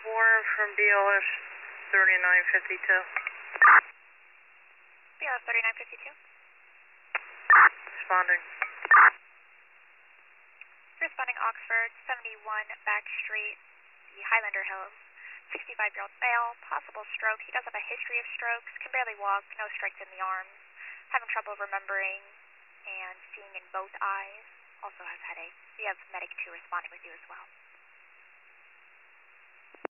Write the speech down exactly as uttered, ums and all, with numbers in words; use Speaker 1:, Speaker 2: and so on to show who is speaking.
Speaker 1: Warren from B L S thirty-nine fifty-two.
Speaker 2: B L S thirty-nine fifty-two.
Speaker 1: Responding.
Speaker 2: Responding Oxford, seventy-one Back Street, the Highlander Hills. sixty-five-year-old male, possible stroke. He does have a history of strokes, can barely walk, no strength in the arms, having trouble remembering and seeing in both eyes, also has headache. We have medic two responding with you as well.